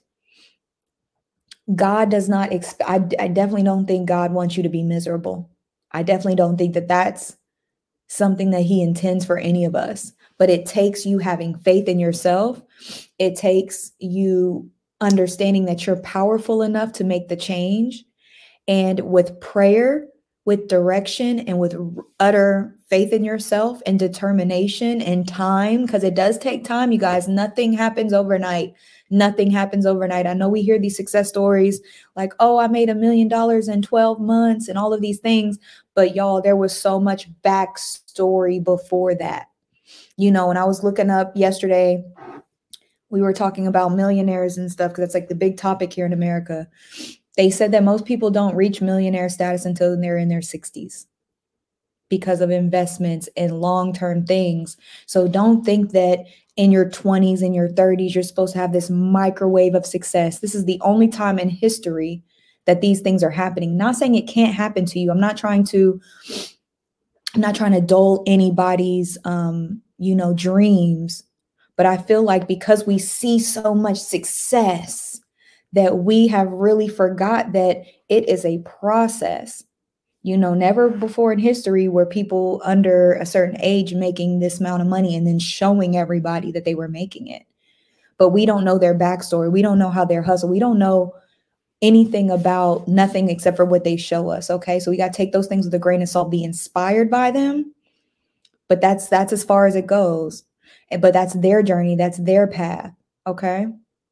God does not expect, I, I definitely don't think God wants you to be miserable. I definitely don't think that that's something that he intends for any of us. But it takes you having faith in yourself. It takes you understanding that you're powerful enough to make the change. And with prayer, with direction, and with utter faith in yourself and determination and time, because it does take time, you guys. Nothing happens overnight. Nothing happens overnight. I know we hear these success stories like, oh, I made a million dollars in twelve months and all of these things. But y'all, there was so much backstory before that. You know, and I was looking up yesterday, we were talking about millionaires and stuff, because it's like the big topic here in America. They said that most people don't reach millionaire status until they're in their sixties because of investments and long-term things. So don't think that in your twenties and your thirties, you're supposed to have this microwave of success. This is the only time in history that these things are happening. Not saying it can't happen to you. I'm not trying to, I'm not trying to dull anybody's, um, you know, dreams. But I feel like because we see so much success, that we have really forgot that it is a process. You know, never before in history were people under a certain age making this amount of money and then showing everybody that they were making it. But we don't know their backstory. We don't know how they're hustled. We don't know anything about nothing except for what they show us. Okay. So we got to take those things with a grain of salt, be inspired by them. But that's, that's as far as it goes. But that's their journey. That's their path. Okay.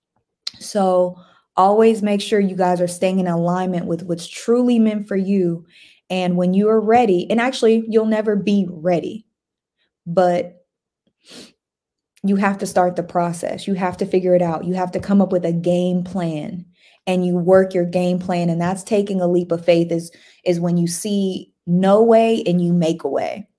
So always make sure you guys are staying in alignment with what's truly meant for you. And when you are ready, and actually you'll never be ready, but you have to start the process. You have to figure it out. You have to come up with a game plan, and you work your game plan. And that's taking a leap of faith, is, is when you see no way and you make a way.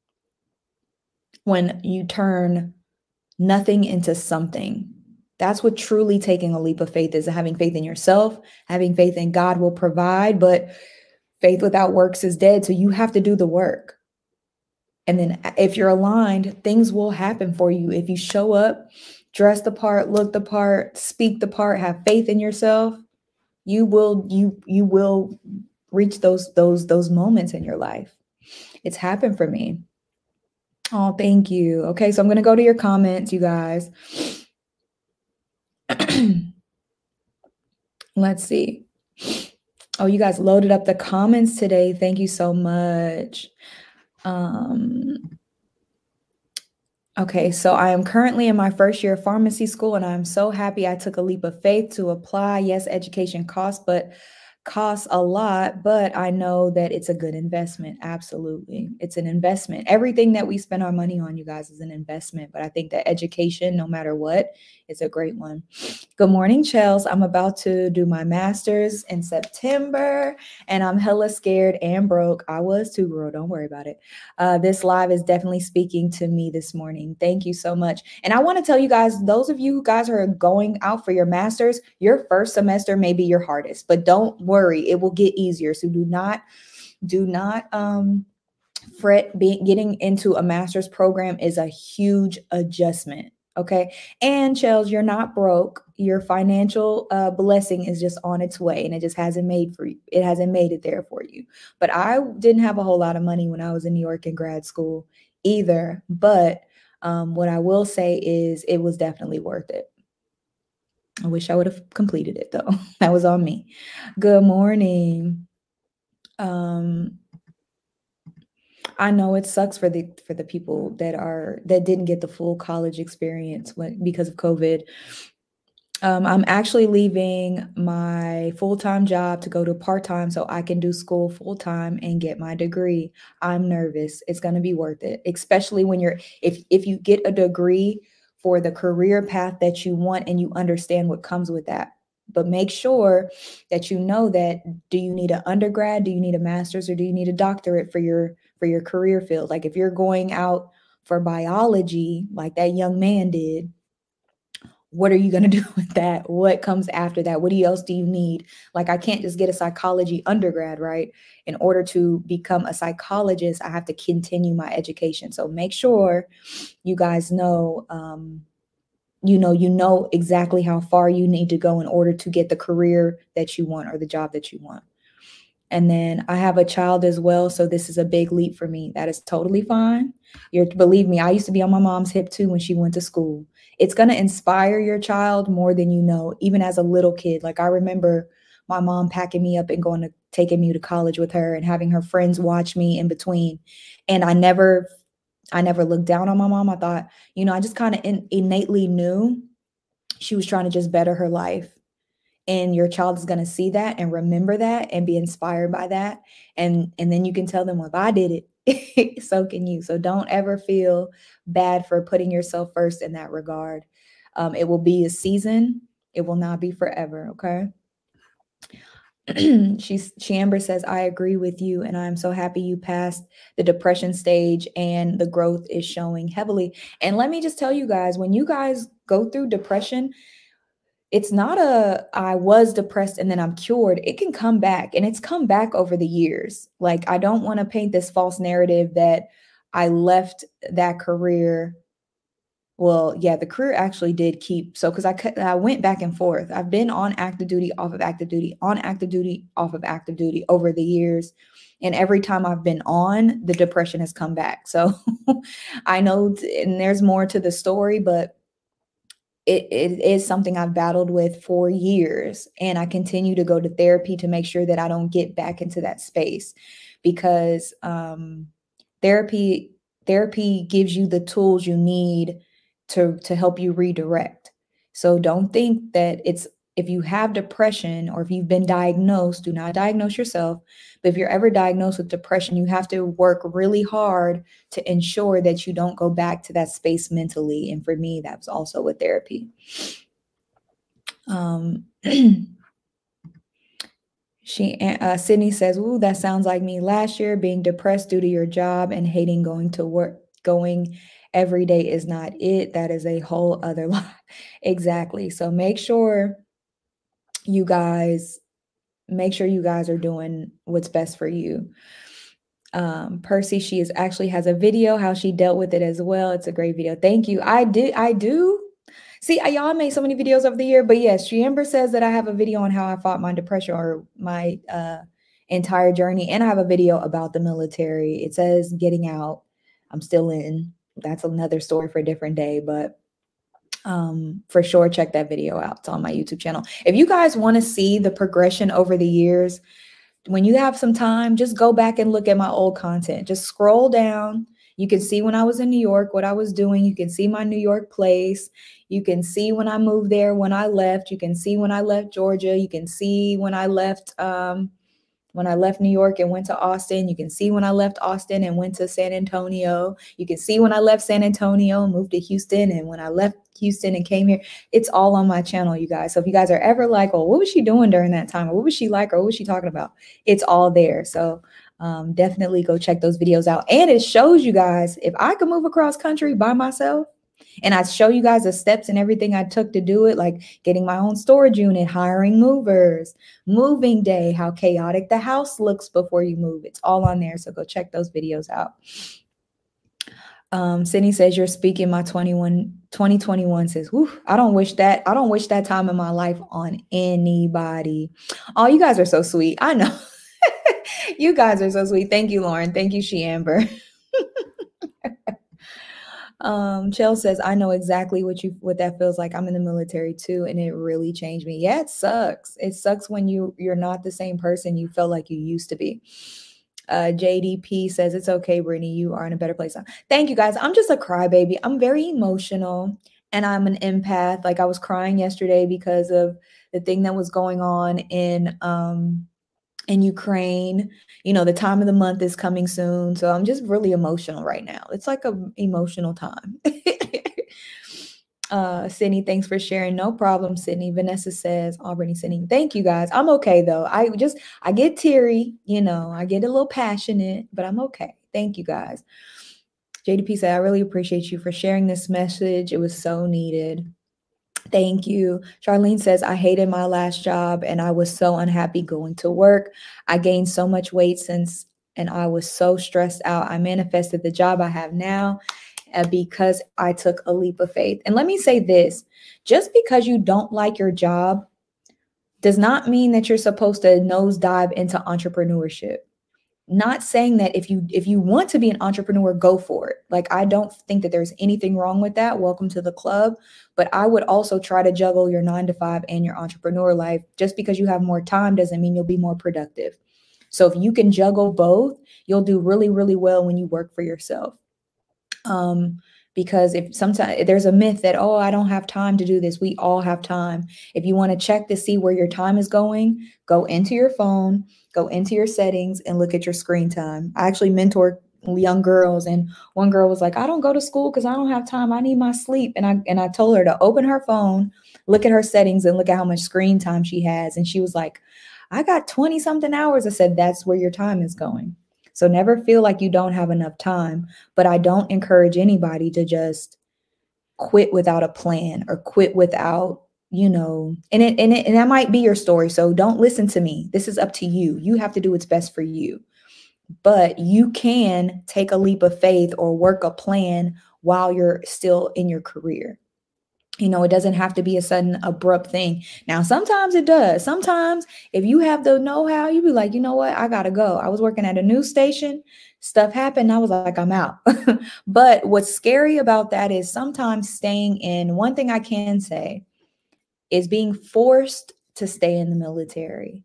When you turn nothing into something. That's what truly taking a leap of faith is, having faith in yourself, having faith in God will provide, but faith without works is dead. So you have to do the work. And then if you're aligned, things will happen for you. If you show up, dress the part, look the part, speak the part, have faith in yourself, you will you you will reach those those those moments in your life. It's happened for me. Oh, thank you. Okay, so I'm going to go to your comments, you guys. Let's see. Oh, you guys loaded up the comments today. Thank you so much. Um, okay, so I am currently in my first year of pharmacy school, and I'm so happy I took a leap of faith to apply. Yes, education costs, but costs a lot, but I know that it's a good investment. Absolutely. It's an investment. Everything that we spend our money on, you guys, is an investment. But I think that education, no matter what, is a great one. Good morning, Chels. I'm about to do my master's in September, and I'm hella scared and broke. I was too, girl. Don't worry about it. Uh, this live is definitely speaking to me this morning. Thank you so much. And I want to tell you guys, those of you who guys are going out for your master's, your first semester may be your hardest, but don't worry, it will get easier. So do not, do not um, fret. Be, getting into a master's program is a huge adjustment. Okay. And Chels, you're not broke. Your financial uh, blessing is just on its way, and it just hasn't made for you. It hasn't made it there for you. But I didn't have a whole lot of money when I was in New York in grad school either. But um, what I will say is it was definitely worth it. I wish I would have completed it though. That was on me. Good morning. Um, I know it sucks for the for the people that are that didn't get the full college experience when, because of COVID. Um, I'm actually leaving my full-time job to go to part-time so I can do school full-time and get my degree. I'm nervous. It's going to be worth it, especially when you're if if you get a degree for the career path that you want and you understand what comes with that. But make sure that you know that, do you need an undergrad, do you need a master's, or do you need a doctorate for your for your career field? Like if you're going out for biology, like that young man did, what are you going to do with that? What comes after that? What else do you need? Like, I can't just get a psychology undergrad, right? In order to become a psychologist, I have to continue my education. So make sure you guys know, um, you know, you know exactly how far you need to go in order to get the career that you want or the job that you want. And then I have a child as well, so this is a big leap for me. That is totally fine. You're, believe me, I used to be on my mom's hip too when she went to school. It's going to inspire your child more than you know, even as a little kid. Like I remember my mom packing me up and going to taking me to college with her and having her friends watch me in between. And I never, I never looked down on my mom. I thought, you know, I just kind of in, innately knew she was trying to just better her life. And your child is going to see that and remember that and be inspired by that. And, and then you can tell them, well, if I did it, so can you. So don't ever feel bad for putting yourself first in that regard. Um, it will be a season. It will not be forever. Okay. She's Chamber says, I agree with you. And I'm so happy you passed the depression stage and the growth is showing heavily. And let me just tell you guys, when you guys go through depression, it's not a, I was depressed and then I'm cured. It can come back, and it's come back over the years. Like, I don't want to paint this false narrative that I left that career. Well, yeah, the career actually did keep. So, cause I, I went back and forth. I've been on active duty, off of active duty, on active duty, off of active duty over the years. And every time I've been on, the depression has come back. So I know, and there's more to the story, but It, it is something I've battled with for years, and I continue to go to therapy to make sure that I don't get back into that space, because um, therapy therapy gives you the tools you need to to help you redirect. So don't think that it's, if you have depression or if you've been diagnosed, do not diagnose yourself. But if you're ever diagnosed with depression, you have to work really hard to ensure that you don't go back to that space mentally. And for me, that's also with therapy. Um, she, uh, Sydney says, ooh, that sounds like me last year, being depressed due to your job and hating going to work, going every day is not it. That is a whole other lot. Exactly. So make sure you guys, make sure you guys are doing what's best for you. Um, Percy, she is actually has a video how she dealt with it as well. It's a great video. Thank you. I did. I do. See, I, y'all made so many videos over the year, but yes, she Amber says that I have a video on how I fought my depression or my uh, entire journey, and I have a video about the military. It says getting out. I'm still in. That's another story for a different day, but um, for sure, check that video out. It's on my YouTube channel. If you guys want to see the progression over the years, when you have some time, just go back and look at my old content. Just scroll down. You can see when I was in New York, what I was doing. You can see my New York place. You can see when I moved there, when I left. You can see when I left Georgia. You can see when I left um, when I left New York and went to Austin. You can see when I left Austin and went to San Antonio. You can see when I left San Antonio and moved to Houston, and when I left Houston and came here. It's all on my channel, you guys. So if you guys are ever like, oh, what was she doing during that time? Or what was she like? Or what was she talking about? It's all there. So um, definitely go check those videos out. And it shows you guys, if I could move across country by myself, and I show you guys the steps and everything I took to do it, like getting my own storage unit, hiring movers, moving day, how chaotic the house looks before you move. It's all on there. So go check those videos out. Um, Sydney says you're speaking my twenty-one, twenty twenty-one says, whew, I don't wish that. I don't wish that time in my life on anybody. Oh, you guys are so sweet. I know. You guys are so sweet. Thank you, Lauren. Thank you, She Amber. Um, Chell says, I know exactly what you what that feels like. I'm in the military too, and it really changed me. Yeah, it sucks. It sucks when you you're not the same person you felt like you used to be. Uh, J D P says, it's okay, Brittany. You are in a better place now. Thank you, guys. I'm just a crybaby. I'm very emotional, and I'm an empath. Like I was crying yesterday because of the thing that was going on in um in Ukraine. You know, the time of the month is coming soon. So I'm just really emotional right now. It's like an emotional time. uh, Sydney, thanks for sharing. No problem, Sydney. Vanessa says, Aubrey, Sydney, thank you guys. I'm okay though. I just, I get teary, you know, I get a little passionate, but I'm okay. Thank you guys. J D P said, I really appreciate you for sharing this message. It was so needed. Thank you. Charlene says, I hated my last job and I was so unhappy going to work. I gained so much weight since, and I was so stressed out. I manifested the job I have now uh, because I took a leap of faith. And let me say this, just because you don't like your job does not mean that you're supposed to nosedive into entrepreneurship. Not saying that if you if you want to be an entrepreneur, go for it. Like, I don't think that there's anything wrong with that. Welcome to the club. But I would also try to juggle your nine to five and your entrepreneur life. Just because you have more time doesn't mean you'll be more productive. So if you can juggle both, you'll do really, really well when you work for yourself. Um, because if sometimes there's a myth that, oh, I don't have time to do this. We all have time. If you want to check to see where your time is going, go into your phone, go into your settings and look at your screen time. I actually mentor young girls, and one girl was like, I don't go to school because I don't have time. I need my sleep. And I and I told her to open her phone, look at her settings, and look at how much screen time she has. And she was like, I got twenty something hours. I said, that's where your time is going. So never feel like you don't have enough time. But I don't encourage anybody to just quit without a plan or quit without, you know, and it, and it, and that might be your story. So don't listen to me. This is up to you. You have to do what's best for you. But you can take a leap of faith or work a plan while you're still in your career. You know, it doesn't have to be a sudden abrupt thing. Now, sometimes it does. Sometimes if you have the know-how, you be like, you know what, I got to go. I was working at a news station. Stuff happened. I was like, I'm out. But what's scary about that is sometimes staying in, one thing I can say is being forced to stay in the military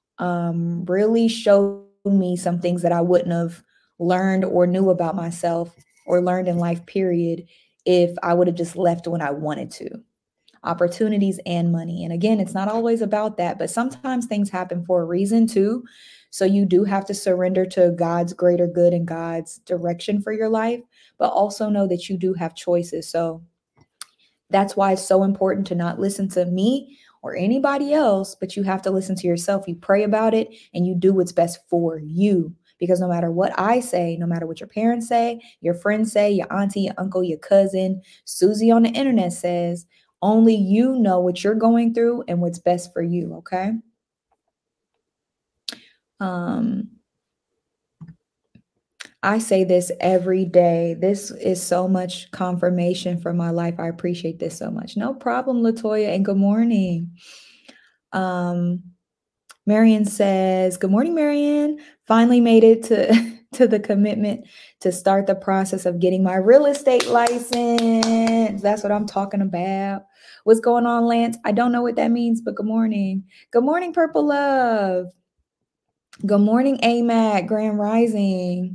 um, really showed me some things that I wouldn't have learned or knew about myself or learned in life, period, if I would have just left when I wanted to. Opportunities and money. And again, it's not always about that, but sometimes things happen for a reason too. So you do have to surrender to God's greater good and God's direction for your life, but also know that you do have choices. So that's why it's so important to not listen to me or anybody else, but you have to listen to yourself. You pray about it and you do what's best for you. Because no matter what I say, no matter what your parents say, your friends say, your auntie, your uncle, your cousin, Susie on the internet says, only you know what you're going through and what's best for you, okay? Um, I say this every day. This is so much confirmation for my life. I appreciate this so much. No problem, Latoya, and good morning. Um, Marion says, good morning, Marion. Finally made it to, to the commitment to start the process of getting my real estate license. That's what I'm talking about. What's going on, Lance? I don't know what that means, but good morning. Good morning, Purple Love. Good morning, A M A C, Grand Rising.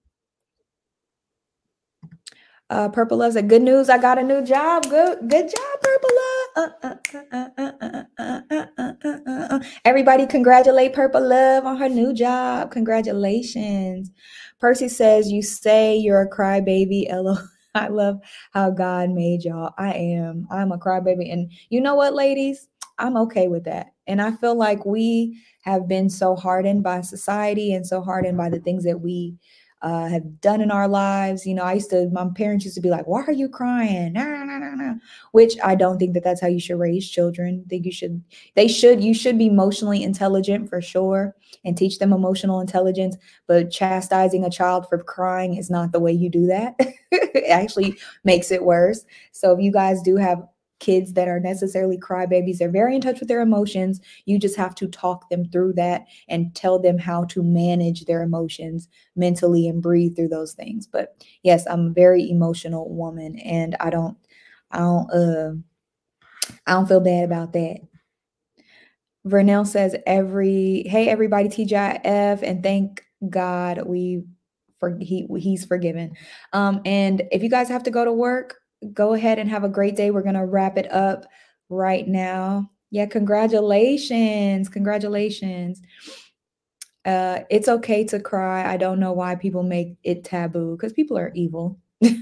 Uh, Purple Love said, good news, I got a new job. Good, good job, Purple Love. Uh, uh, uh, uh, uh, uh, uh, uh, uh, uh. Everybody congratulate Purple Love on her new job. Congratulations. Percy says, you say you're a crybaby. L O. I love how God made y'all. I am. I'm a crybaby. And you know what, ladies? I'm okay with that. And I feel like we have been so hardened by society and so hardened by the things that we Uh, have done in our lives. You know, I used to, my parents used to be like, why are you crying? Nah, nah, nah, nah. Which I don't think that that's how you should raise children. I think you should, they should, you should be emotionally intelligent for sure and teach them emotional intelligence, but chastising a child for crying is not the way you do that. It actually makes it worse. So if you guys do have kids that are necessarily crybabies, they're very in touch with their emotions. You just have to talk them through that and tell them how to manage their emotions mentally and breathe through those things. But yes, I'm a very emotional woman, and I don't, I don't, uh, I don't feel bad about that. Vernell says, "Every hey everybody, T G I F, and thank God we for he he's forgiven." Um, and if you guys have to go to work, go ahead and have a great day. We're gonna wrap it up right now. Yeah, congratulations, congratulations. Uh, it's okay to cry. I don't know why people make it taboo, because people are evil.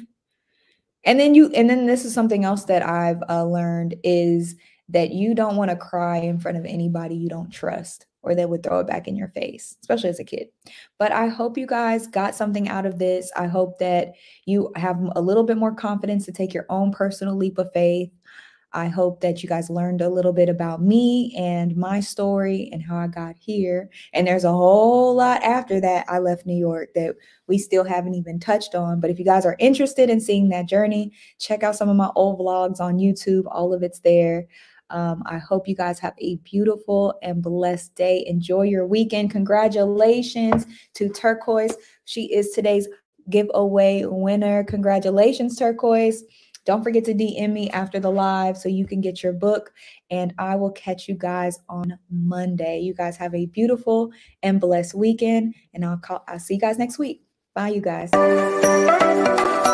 And then you, and then this is something else that I've uh, learned is that you don't want to cry in front of anybody you don't trust, or they would throw it back in your face, especially as a kid. But I hope you guys got something out of this. I hope that you have a little bit more confidence to take your own personal leap of faith. I hope that you guys learned a little bit about me and my story and how I got here. And there's a whole lot after that I left New York that we still haven't even touched on. But if you guys are interested in seeing that journey, check out some of my old vlogs on YouTube. All of it's there. Um, I hope you guys have a beautiful and blessed day. Enjoy your weekend. Congratulations to Turquoise. She is today's giveaway winner. Congratulations, Turquoise. Don't forget to D M me after the live so you can get your book, and I will catch you guys on Monday. You guys have a beautiful and blessed weekend, and I'll call, I'll see you guys next week. Bye, you guys.